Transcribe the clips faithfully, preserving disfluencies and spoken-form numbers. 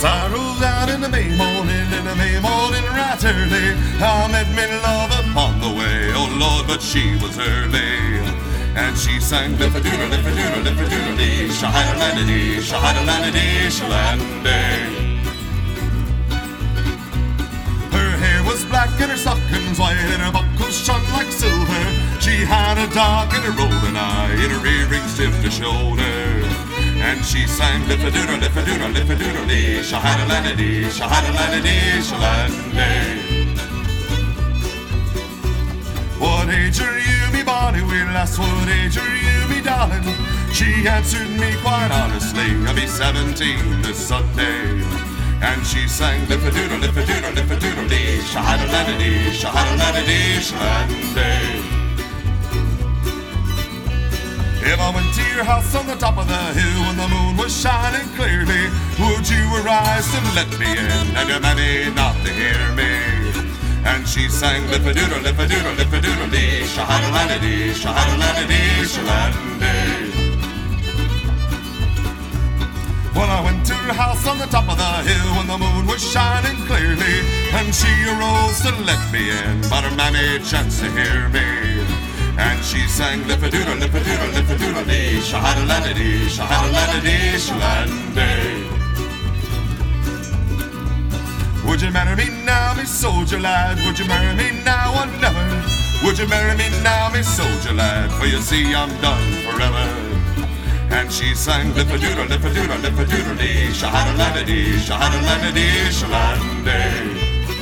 As I rose out in the May morning, in the May morning right early, I met me love upon the way, oh Lord, but she was early. And she sang lip-a-doodle, lip-a-doodle, lip-a-doodle-dee, shahada-lana-dee, shahada-lana-dee, shalanday. Her hair was black and her stockings white and her buckles shone like silver. She had a dark and a rolling eye and her earrings stiff to shoulder. And she sang lip-a-doodle, lip-a-doodle, lip-a-doodle-dee, shahada-lana-dee, shahada-lana-dee, shalanday. What age are you, me bonny wee lass? What age are you, me darling? She answered me quite honestly, I'll be seventeen this Sunday. And she sang lip-a-doodle, lip-a-doodle, lip-a-doodle-dee, shahada-lana-dee, shahada-lana-dee, shalanday. If I went to your house on the top of the hill when the moon was shining clearly, would you arise and let me in, and your mammy not to hear me? And she sang lip-a-doodle, lip-a-doodle, lip-a-doodle-dee, shahada-lana-dee, shahada-lana-dee, shalanday. Well, I went to her house on the top of the hill when the moon was shining clearly, and she arose to let me in, but her mammy chanced to hear me. And she sang lip-a-doodle, lip-a-doodle, lip-a-doodle-dee, shahada-lana-dee, shahada-lana-dee, shalanday. Would you marry me now, me soldier lad? Would you marry me now or never? Would you marry me now, me soldier lad? For you see I'm done forever. And she sang lip-a-doodle, lip-a-doodle, lip-a-doodle-dee, shahada-lana-dee, shahada-lana-dee, shalanday.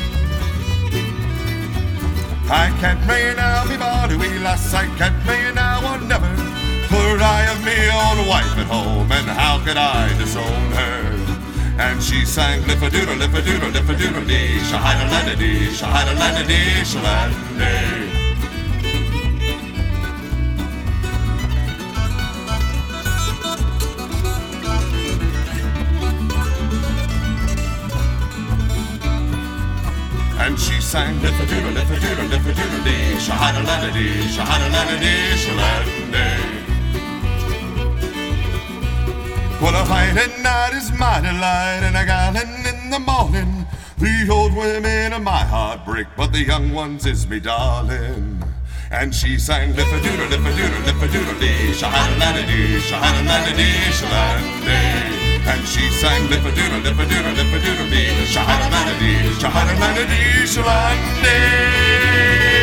I can't marry you now, me body wee lass, I can't marry you now or never. For I have me own wife at home, and how could I disown her? And she sang lip-a-doodle, lip-a-doodle, lip-a-doodle-dee, shahada-lana-dee, shahada-lana-dee, shalanday. And she sang lip-a-doodle, lip-a-doodle, lip-a-doodle-dee, shahada-lana-dee, shahada-lana-dee, shalanday. Well, a fighting night is my delight, and a gallon in the morning. The old women of my heart break, but the young ones is me darling. And she sang lip-a-doodle, lip-a-doodle, lip-a-doodle-dee, shahada-lana-dee, shahada-lana-dee, shalanday. And she sang lip-a-doodle, lip-a-doodle, lip-a-doodle-dee, shahada-lana-dee, shahada-lana-dee, shalanday.